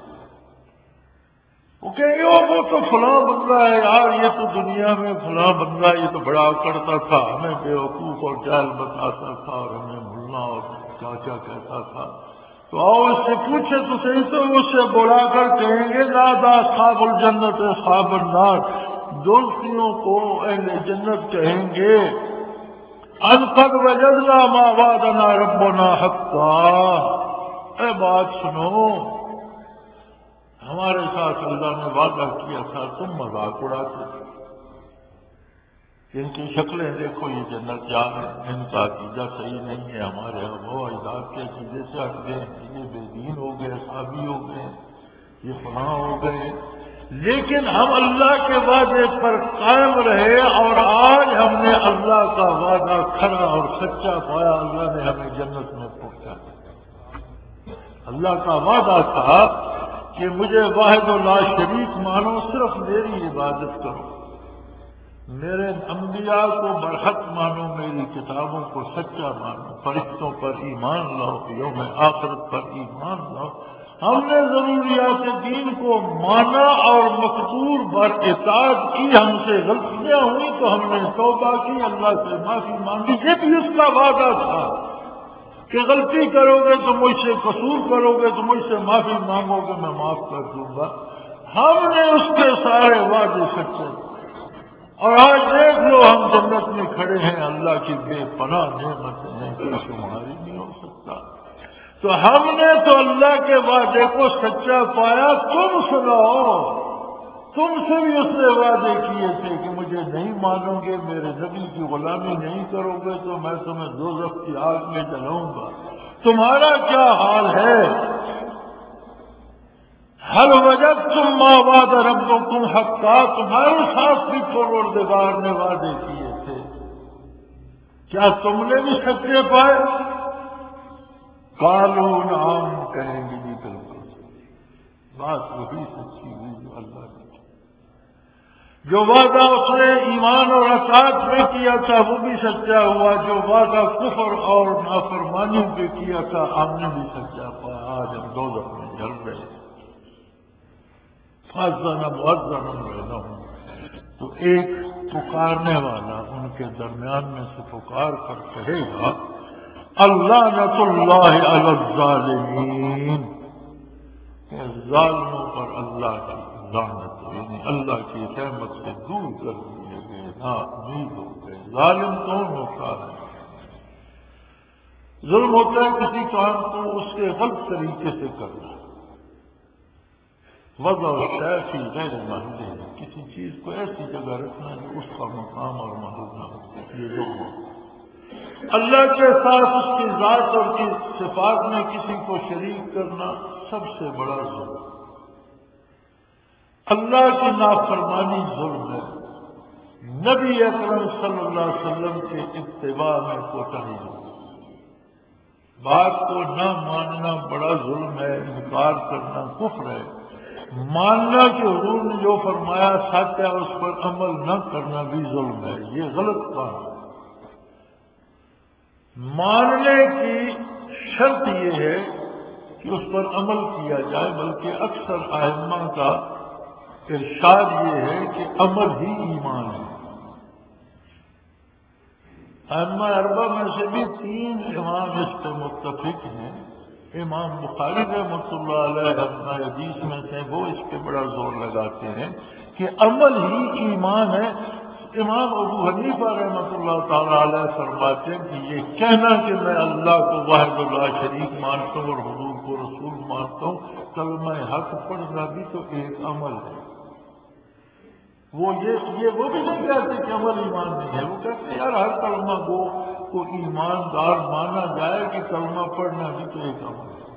وہ کہیں گے وہ تو فلاں بندہ ہے یار، یہ تو دنیا میں فلاں بندہ، یہ تو بڑا کرتا تھا، ہمیں بیوقوف اور جاہل بتاتا تھا اور ہمیں ملنا اور کیا کیا کہتا تھا۔ تو آؤ اس سے پوچھے تو صحیح، تو اس سے بلا کر کہیں گے نادا اصحاب الجنت اصحاب النار، دوستیوں کو اہل جنت کہیں گے ان قد وجدنا ما وعدنا ربنا حقا، اے بات سنو، ہمارے ساتھ اللہ نے وعدہ کیا تھا، تم مذاق اڑاتے تھے، ان کی شکلیں دیکھو، یہ جنت جا رہے ہیں، ان کا عقیدہ صحیح نہیں ہے، ہمارے وہ اجداد کے عقیدے سے ہٹ گئے، یہ بے دین ہو گئے، صحابی ہو گئے، یہ فلاں ہو گئے، لیکن ہم اللہ کے وعدے پر قائم رہے اور آج ہم نے اللہ کا وعدہ کھڑا اور سچا پایا، اللہ نے ہمیں جنت میں پہنچا۔ اللہ کا وعدہ تھا کہ مجھے واحد و لا شریک مانو، صرف میری عبادت کرو، میرے انبیاء کو برحق مانو، میری کتابوں کو سچا مانو، فرشتوں پر ایمان لاؤ، یوم آخرت پر ایمان لاؤ۔ ہم نے ضروریات دین کو مانا اور مقدور بر اطاعت کی، ہم سے غلطیاں ہوئی تو ہم نے توبہ کی، اللہ سے معافی مانگی۔ یہ بھی اس کا وعدہ تھا کہ غلطی کرو گے تو مجھ سے، قصور کرو گے تو مجھ سے معافی مانگو گے، میں معاف کر دوں گا۔ ہم نے اس کے سارے وعدے سچے، اور آج دیکھ لو ہم جنت میں کھڑے ہیں، اللہ کی بے پناہ نعمتیں ہیں، کوئی تمہاری نہیں ہو سکتا۔ تو ہم نے تو اللہ کے وعدے کو سچا پایا، تم سناؤ، تم سے بھی اس نے وعدے کیے تھے کہ مجھے نہیں مانو گے، میرے نبی کی غلامی نہیں کرو گے تو میں تمہیں دوزخ کی آگ میں جلاؤں گا۔ تمہارا کیا حال ہے؟ حل وجدتم ما وعد ربکم حقا، تمہارے ساتھ بھی پروردگار نے وعدے کیے تھے، کیا تم نے بھی سچے پائے؟ قالوا نعم، کہیں گے جی بالکل، بات وہی سچی ہوئی جو اللہ نے، جو وعدہ اس نے ایمان اور اطاعت میں کیا تھا وہ بھی سچا ہوا، جو وعدہ کفر اور نافرمانی پہ کیا تھا ہم نے بھی سچا پایا۔ آج ہم دوزخ میں جل رہے ہیں۔ فَأَذَّنَ مُؤَذِّنٌ بَيْنَهُمْ، تو ایک پکارنے والا ان کے درمیان میں سے پکار کر کہے گا، اللعنۃ اللہ علی الظالمین، کہ ظالموں پر اللہ کی لعنت، یعنی اللہ کی رحمت سے دور کر دیے گئے، نا امید ہو گئے۔ ظالم کون ہوتا ہے؟ ظلم ہوتا ہے کسی کام کو اس کے غلط طریقے سے کرنا، وضع الشیء فی غیر محلہ، کسی چیز کو ایسی جگہ رکھنا جو اس کا مقام اور محل نہ ہو، یہ ظلم ہوتا ہے۔ اللہ کے ساتھ اس کی ذات اور کی صفات میں کسی کو شریک کرنا سب سے بڑا ظلم۔ اللہ کی نافرمانی ظلم ہے، نبی اکرم صلی اللہ علیہ وسلم کے اتباع میں کوتاہی ہے، بات کو نہ ماننا بڑا ظلم ہے، انکار کرنا کفر ہے، ماننا کہ حضور نے جو فرمایا سچ ہے اس پر عمل نہ کرنا بھی ظلم ہے، یہ غلط کام ہے۔ ماننے کی شرط یہ ہے کہ اس پر عمل کیا جائے، بلکہ اکثر ائمہ کا ارشاد یہ ہے کہ عمل ہی ایمان ہے۔ ائمہ اربعہ میں سے بھی 3 امام اس پر متفق ہیں۔ امام بخاری رحمۃ اللہ علیہ اپنا حدیث میں سے وہ اس پہ بڑا زور لگاتے ہیں کہ عمل ہی ایمان ہے۔ امام ابو حنیفہ رحمۃ اللہ تعالی علیہ فرماتے ہیں کہ یہ کہنا کہ میں اللہ کو واحد لا شریک مانتا ہوں اور حضور کو رسول مانتا ہوں، کلمہ حق پڑھنا بھی تو ایک عمل ہے۔ وہ بھی نہیں کہتے کہ عمل ایمان نہیں ہے، وہ کہتے ہیں یار ہر کلمہ کو ایماندار مانا جائے کہ کلمہ پڑھنا بھی تو ایک عمل ہے۔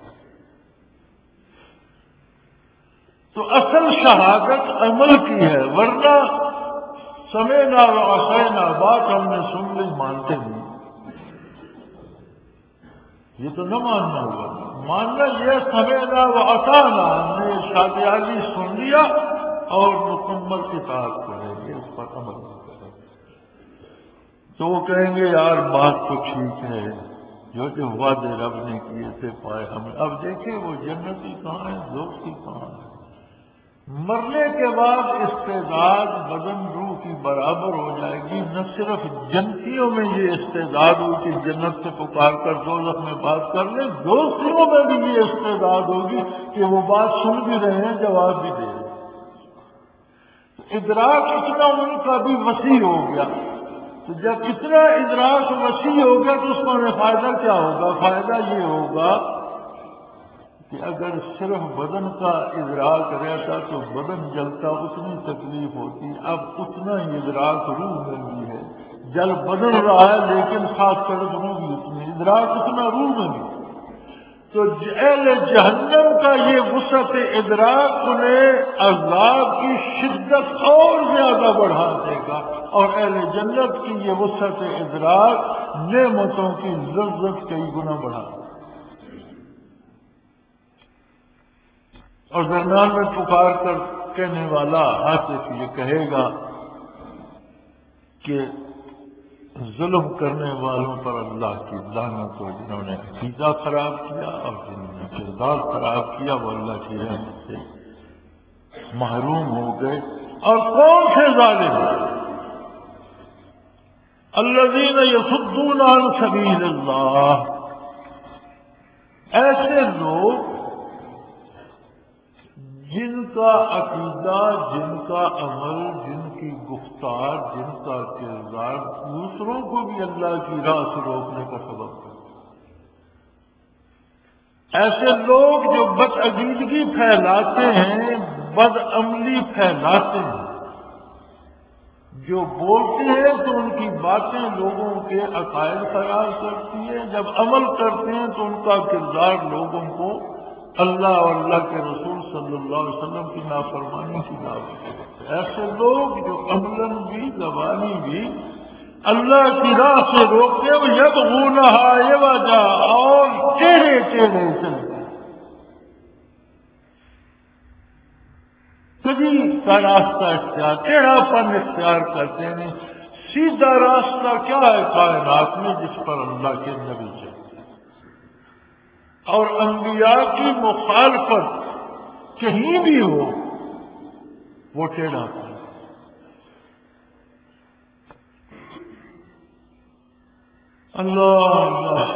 تو اصل شہادت عمل کی ہے، ورنہ سمعنا وعصینا، بات ہم نے سن لی مانتے نہیں، یہ تو نہ ماننا ہوا۔ ماننا یہ سمعنا وعصینا، ہم نے ارشاد عالی سن لیا اور مکمل اطاعت کریں گے، اس پر عمل نہیں کریں گے۔ تو وہ کہیں گے یار بات تو ٹھیک ہے، جو وعدے رب نے کیے تھے پائے ہمیں، اب دیکھیں وہ جنتی کہاں ہے، دوستی کہاں ہے۔ مرنے کے بعد استعداد بدن روح کی برابر ہو جائے گی، نہ صرف جنتیوں میں یہ استعداد ہوگی کہ جنت سے پکار کر دوزخ میں بات کر لیں، دوستیوں میں بھی یہ استعداد ہوگی کہ وہ بات سن بھی رہے ہیں، جواب بھی دے رہے ہیں۔ ادراک اتنا ان کا بھی وسیع ہو گیا، تو جب اتنا ادراک وسیع ہو گیا تو اس میں فائدہ کیا ہوگا؟ فائدہ یہ ہوگا کہ اگر صرف بدن کا ادراک رہتا تو بدن جلتا، اتنی تکلیف ہوتی، اب اتنا ہی ادراک روح میں بھی ہے، جل بدن رہا ہے لیکن ساتھ ساتھ روح بھی اتنی، ادراک اتنا روح میں بھی۔ تو اہل جہنم کا یہ وسعت ادراک انہیں عذاب کی شدت اور زیادہ بڑھا دے گا، اور اہل جنت کی یہ وسعت ادراک نعمتوں کی لذت کئی گنا بڑھا دے گا۔ اور درمیان میں پکار کر کہنے والا حاصل یہ کہے گا کہ ظلم کرنے والوں پر اللہ کی لعنت ہو، جنہوں نے عقیدہ خراب کیا اور جنہوں نے کردار خراب کیا وہ اللہ کی رحمت سے محروم ہو گئے۔ اور کون سے ظالم؟ الذین یصدون عن سبیل اللہ، ایسے لوگ جن کا عقیدہ، جن کا عمل، جن کی گفتار، جن کا کردار دوسروں کو بھی اللہ کی راہ سے روکنے کا سبب ہے۔ ایسے لوگ جو بد عقیدگی پھیلاتے ہیں، بد عملی پھیلاتے ہیں، جو بولتے ہیں تو ان کی باتیں لوگوں کے عقائد خراب کرتی ہیں، جب عمل کرتے ہیں تو ان کا کردار لوگوں کو اللہ اور اللہ کے رسول صلی اللہ علیہ وسلم کی نافرمانی کی دعوت دیتے ہیں۔ ایسے لوگ جو عملاً بھی زبانی بھی اللہ کی راہ سے روکتے ہیں، یبغونہا عوجا، اور ٹیڑھے ٹیڑھے چلتے ہیں، کبھی کا راستہ اختیار، ٹیڑھا پن اختیار کرتے ہیں۔ سیدھا راستہ کیا ہے کائنات میں؟ جس پر اللہ کے نبی چلتے ہیں اور انبیاء کی مخالفت کہیں بھی ہو وہ ٹیڑھا پن۔ اللہ اللہ،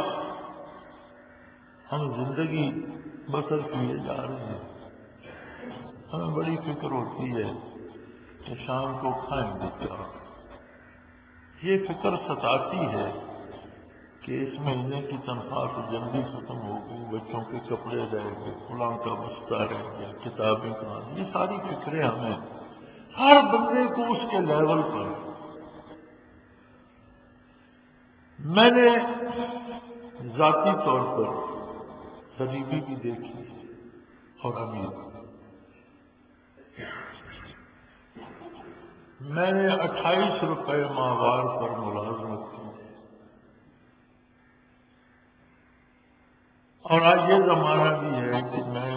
ہم زندگی بسر کیے جا رہے ہیں، ہمیں بڑی فکر ہوتی ہے کہ شام کو کھائیں گے کیا۔ یہ فکر ستاتی ہے کہ اس مہینے کی تنخواہ تو جلدی ختم ہو گئی، بچوں کے کپڑے رہ گئے، فلاں کا بستہ رہ گیا، کتابیں کہاں۔ یہ ساری فکریں ہمیں، ہر بندے کو اس کے لیول پر۔ میں نے ذاتی طور پر غریبی بھی دیکھی اور امیر۔ میں نے 28 روپے ماہوار پر ملازمت کی، اور آج یہ زمانہ بھی ہے کہ میں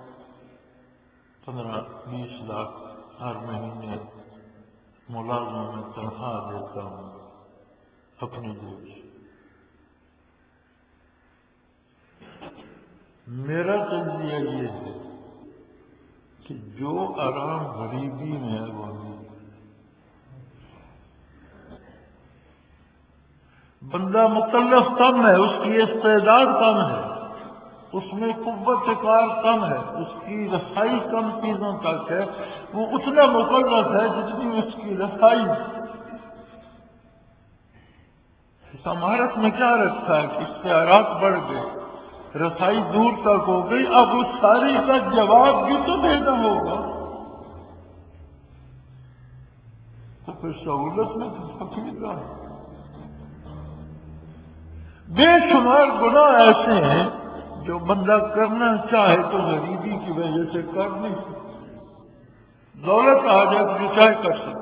15-20 لاکھ ہر مہینے ملازموں میں تنخواہ دیتا ہوں اپنی جیب سے۔ میرا تجزیہ یہ ہے کہ جو آرام غریبی میں ہے وہ نہیں۔ بندہ مکلف کم ہے، اس کی استعداد کم ہے، اس میں قوت کار کم ہے، اس کی رسائی کم چیزوں تک ہے، وہ اتنا مکلف ہے جتنی اس کی رسائی۔ مہارت میں کیا رکھا ہے کہ اختیارات بڑھ گئے، رسائی دور تک ہو گئی، اب اس ساری کا جواب بھی تو دینا ہوگا، تو پھر سہولت میں تو فقیر کا ہے۔ بے شمار گناہ ایسے ہیں جو بندہ کرنا چاہے تو غریبی کی وجہ سے کر نہیں سکتا، دولت آ جائے تو چاہے کر سکتا۔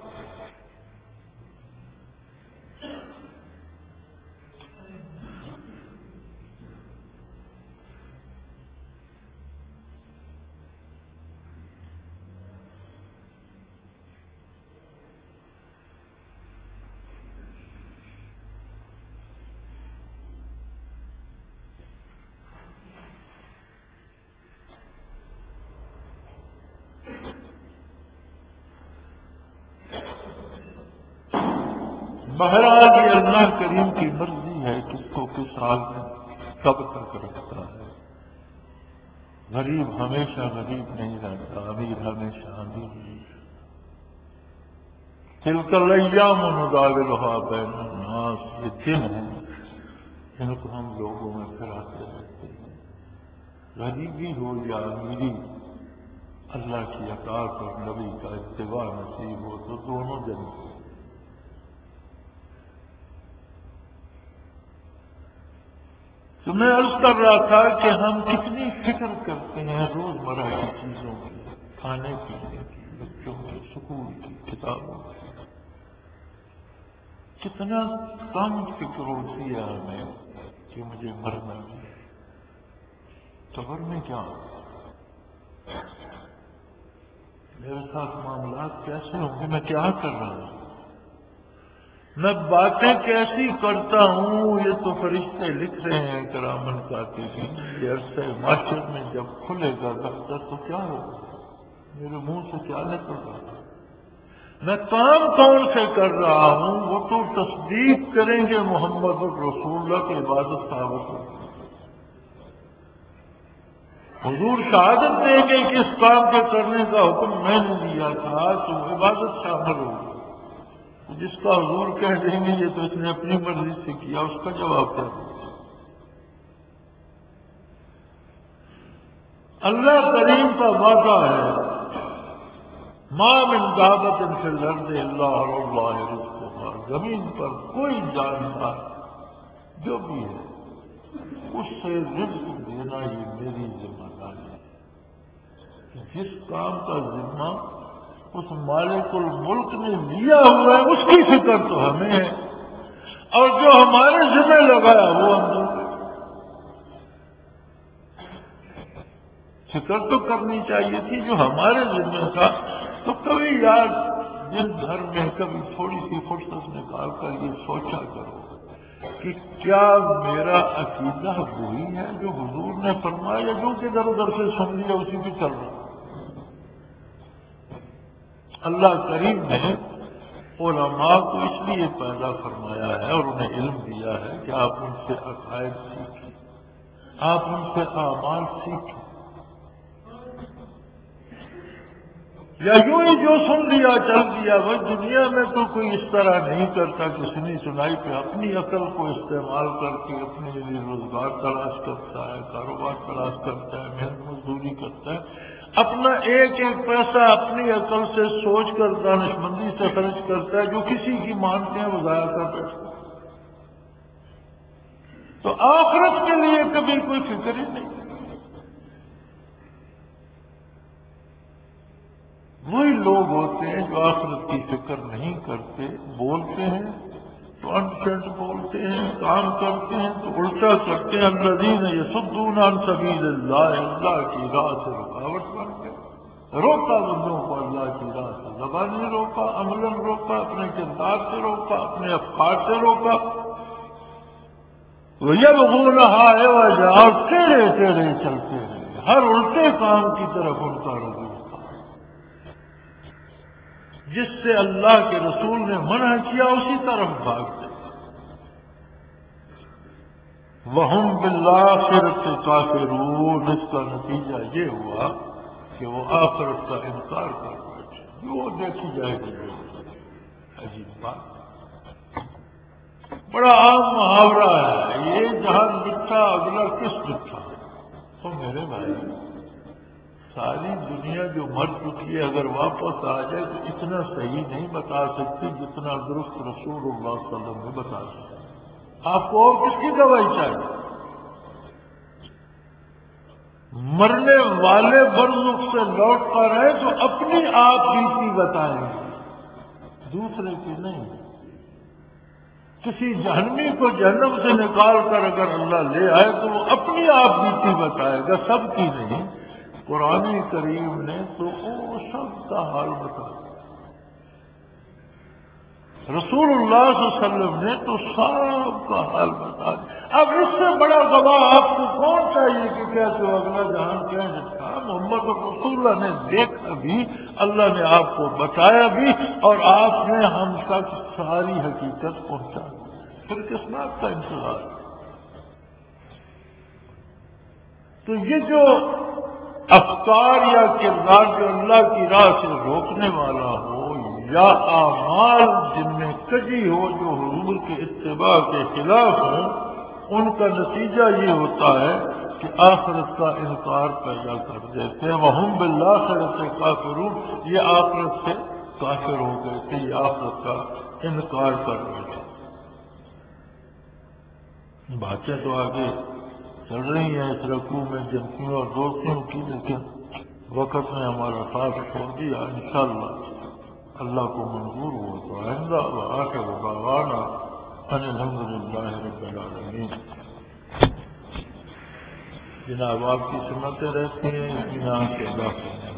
بہرحال یہ اللہ کریم کی مرضی ہے کس کو کس حال میں کب تک رکھتا ہے۔ غریب ہمیشہ غریب نہیں رہتا، امیر ہمیشہ امیر نہیں رہتا۔ تلک الایام نداولها بین الناس، یہ دن ہیں جن کو ہم لوگوں میں پھراتے رہتے ہیں۔ غریبی ہو یا امیری، اللہ کی اطاعت اور نبی کا اتباع نصیب ہو تو دونوں دن ہو۔ تو میں عرض کر رہا تھا کہ ہم کتنی فکر کرتے ہیں روزمرہ کی چیزوں کی، کھانے پینے کی، بچوں کی، سکول کی، کتابوں کی، کتنا کم فکر ہوتی ہے ہمیں کہ مجھے مرنا ہے، قبر میں کیا میرے ساتھ معاملات کیسے ہوں گے، میں کیا کر رہا ہوں، میں باتیں کیسی کرتا ہوں، یہ تو فرشتے لکھ رہے ہیں کرامن کاتبین، یہ عرصہ معاشر میں جب کھلے گا دفتر تو کیا ہوگا، میرے منہ سے کیا نکل رہا ہے، میں کام کون سے کر رہا ہوں، وہ تو تصدیق کریں گے محمد رسول اللہ کی عبادت ثابت ہوگی، حضور شہادت دیں گے کہ اس کام کے کرنے کا حکم میں نے دیا تھا تو عبادت شامل ہوگی، جس کا حضور کہہ دیں گے یہ تو اس نے اپنی مرضی سے کیا، اس کا جواب کیا دیں؟ اللہ کریم کا وعدہ ہے، ما من دابۃ فی الارض الا علی اللہ رزقها، زمین پر کوئی جاندار جو بھی ہے اس سے رزق دینا یہ میری ذمہ داری ہے، جس کام کا ذمہ اس مالک الملک نے لیا ہوا ہے اس کی فکر تو ہمیں ہے، اور جو ہمارے ذمہ لگایا وہ ہم دیں گے، فکر تو کرنی چاہیے تھی جو ہمارے ذمہ تھا، تو کبھی یار دن بھر میں کبھی تھوڑی سی فرصت نکال کر یہ سوچا کرو کہ کیا میرا عقیدہ وہی ہے جو حضور نے فرمایا، جو کہ ادھر ادھر سے سن لیا اسی پہ چل رہا۔ اللہ کریم نے علماء کو اس لیے پیدا فرمایا ہے اور انہیں علم دیا ہے کہ آپ ان سے عقائد سیکھیں، آپ ان سے اعمال سیکھیں، یا یوں ہی جو سن لیا چل دیا، وہ دنیا میں تو کوئی اس طرح نہیں کرتا کہ سنی سنائی پہ اپنی عقل کو استعمال کر کے اپنے لیے روزگار تلاش کرتا ہے، کاروبار تلاش کرتا ہے، محنت مزدوری کرتا ہے، اپنا ایک ایک پیسہ اپنی عقل سے سوچ کر دانشمندی سے خرچ کرتا ہے، جو کسی کی مانتے ہیں وہ ضائع کر بیٹھتا ہے، تو آخرت کے لیے کبھی کوئی فکر ہی نہیں۔ وہی لوگ ہوتے ہیں جو آخرت کی فکر نہیں کرتے، بولتے ہیں تو انسنٹ بولتے ہیں، کام کرتے ہیں تو الٹا کرتے ہیں، الذین یصدون عن سبیل اللہ، اللہ کی راہ سے رکاوٹ بن گئے، روکا بندوں کو اللہ کی راہ سے، زبانی روکا، عملاً روکا، اپنے کردار سے روکا، اپنے افکار سے روکا، وَيَبْغُونَهَا عِوَجًا، اور ٹیڑھے ٹیڑھے چلتے رہے، ہر الٹے کام کی طرف ان کا رجوع، جس سے اللہ کے رسول نے منع کیا اسی طرف بھاگتے، وَهُمْ بِالْآخِرَةِ كَافِرُونَ، اس کا نتیجہ یہ ہوا کہ وہ آخرت کا انکار کر بیٹھے، جو دیکھی جائے گی۔ عجیب بات، بڑا عام محاورہ ہے یہ، جہاں مٹھا اگلا کس مٹھا، تو میرے بھائی ساری دنیا جو مر چکی ہے اگر واپس آ جائے تو اتنا صحیح نہیں بتا سکتی جتنا درست رسول اللہ صلی اللہ علیہ وسلم نے بتا سکتا، آپ کو اور کس کی گواہی چاہیے؟ مرنے والے برزخ سے لوٹ کر آئے تو اپنی آپ بیتی بتائیں گے، دوسرے کی نہیں۔ کسی جہنمی کو جہنم سے نکال کر اگر اللہ لے آئے تو وہ اپنی آپ بیتی بتائے گا، سب کی نہیں۔ قرآن کریم نے تو وہ سب کا حال بتا دیا، رسول اللہ صلی اللہ علیہ وسلم نے تو سب کا حال بتا دیا۔ اب اس سے بڑا گواہ آپ کو کون چاہیے کہ کہتے ہو اگلا جہان کیا ہے؟ محمد رسول اللہ نے دیکھا بھی، اللہ نے آپ کو بتایا بھی، اور آپ نے ہم تک ساری حقیقت پہنچا دی، پھر کس بات کا انتظار؟ تو یہ جو افکار یا کردار جو اللہ کی راہ سے روکنے والا ہو، یا اعمال جن میں کجی ہو جو حضور کے اتباع کے خلاف ہوں، ان کا نتیجہ یہ ہوتا ہے کہ آخرت کا انکار پیدا کر دیتے ہیں۔ وَهُمْ بِالْآخِرَةِ كَافِرُونَ، یہ آخرت سے کافر ہو گئے تھے، یہ آخرت کا انکار کر رہے تھے۔ باتیں تو آگے چل رہی ہیں اس رکوع میں جنسیوں اور دوستیوں کی، لیکن وقت نے ہمارا ساتھ چھوڑ دیا. انشاءاللہ اللہ کو منظور ہو تو آئندہ. وآخر دعوانا ان الحمدللہ رب العالمین. جناب آپ کی سنتیں رہتی ہیں اطمینان سے ادا کریں.